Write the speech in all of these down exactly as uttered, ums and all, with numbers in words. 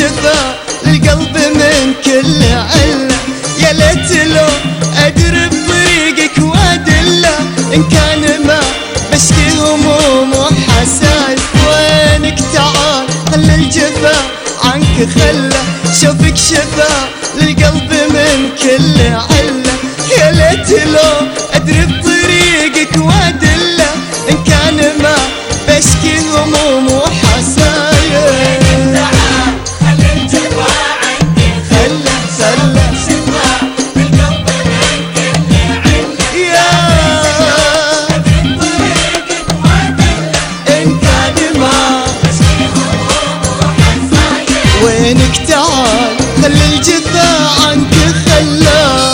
الجفا للقلب من كل علة. يا ليت لو أدري بطريقك وأدله، إن كان ما بشكي هموم وحسايب. وينك تعال خلي الجفا عنك خله، شوفك شفا للقلب من كل علة. يا ليت لو أدري بطريقك وأدله، إن كان ما بشكي هموم وحسايب. تعال خلي الجفا عنك خله، خله شفا بالقلب من كل علة. يا أدري بطريقك وأدله، إن كان ما بشكي هموم وحسايب. وينك تعال خلي الجفا عنك خله.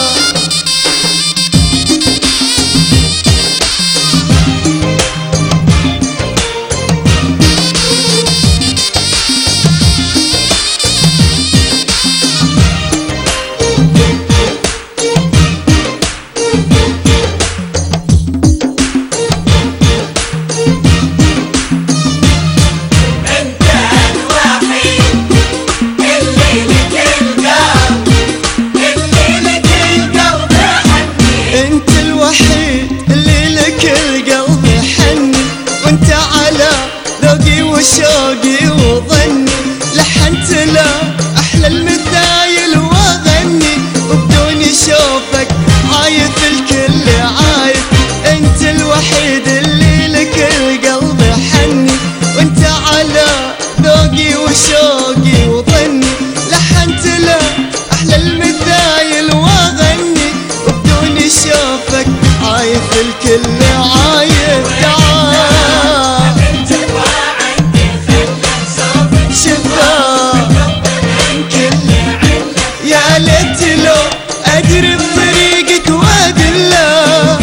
شوقي وظني لحنت له أحلى المثايل وأغني، وبدون شوفك عايف الكل عايف. أنت الوحيد اللي لك القلب حني، وأنت على ذوقي وشوقي وظني. لحنت له أحلى المثايل وأغني، وبدون شوفك عايف الكل عايف. تعال يا ليت لو أدري بطريقك وأدله،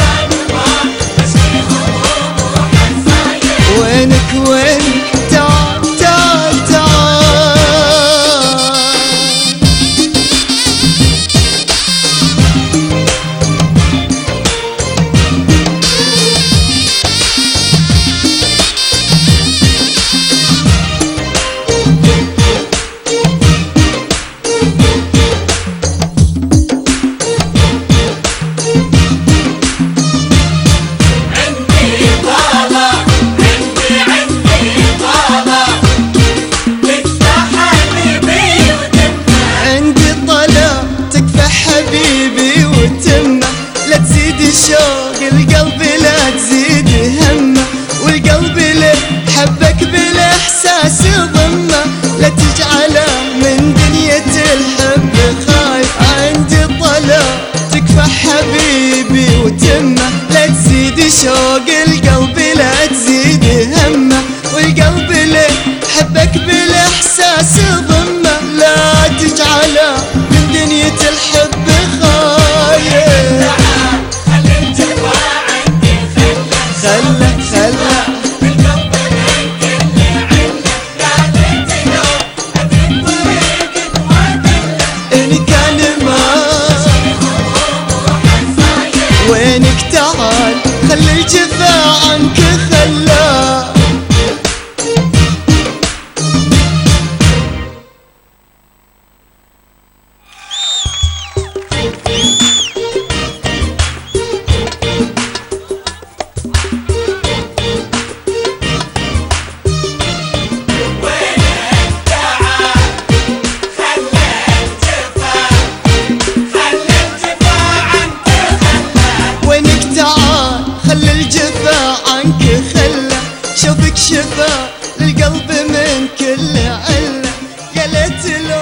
وينك وينك تعال تعال تعال. حبيبي وتمه لا تزيد شوق القلب لا تزيد همه، والقلب اللي حبك بالاحساس ضمه. لا تجعله من دنيا الحب خايف، عندي طلب تكفى حبيبي وتمه. لا تزيد شوق القلب لا تزيد همه، والقلب اللي حبك بالاحساس ضمه. لا تجعله من دنيا الحب خله خله بالقلب من كل علة. يا ليت لو أدري بطريقك وأدله، إن كان ما بشكي هموم وحسايب. وينك تعال خلي الجفا عنك خله. عنك خله شوفك شفا للقلب من كل علة. يا ليت لو